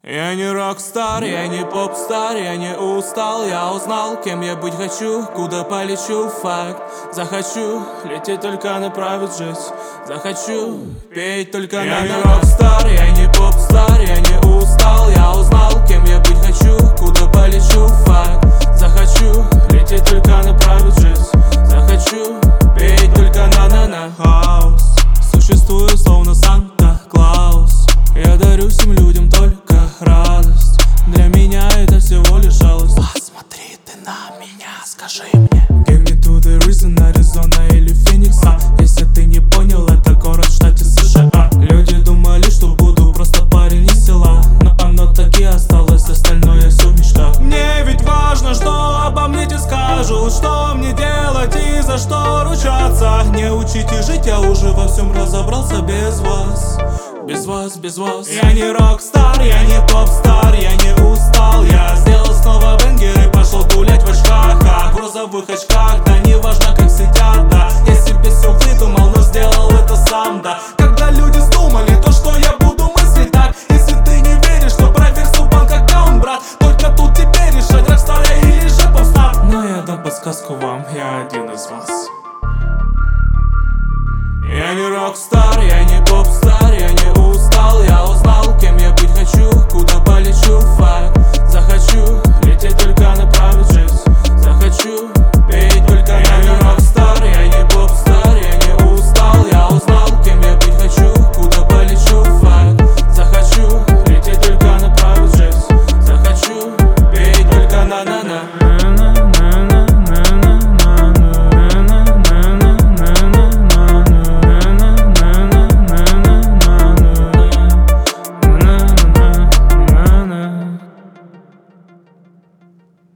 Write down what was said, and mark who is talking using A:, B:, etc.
A: Я не рок-стар, я не поп-стар, я не устал. Я узнал, кем я быть хочу, куда полечу, факт. Захочу лететь, только направить жизнь. Захочу петь только на. Я не рок-стар, я не поп-стар, я не устал. Я узнал, кем я быть хочу, куда полечу, факт. Захочу лететь, только направить жизнь. Захочу петь только на хаус. Существую словно Санта-Клаус. Я дарю всем людям только радость. Для меня это всего лишь жалость. Посмотри ты на меня, скажи мне. Give me to the reason, Аризона или Феникс. Если ты не понял, это город в штате США. Люди думали, что буду просто парень из села, но оно так и осталось, остальное все в мечтах. Мне ведь важно, что обо мне те скажут, что мне делать и за что ручаться. Не учите жить, я уже во всем разобрался без вас. Без вас, без вас. Я не рок-стар, я не поп-стар.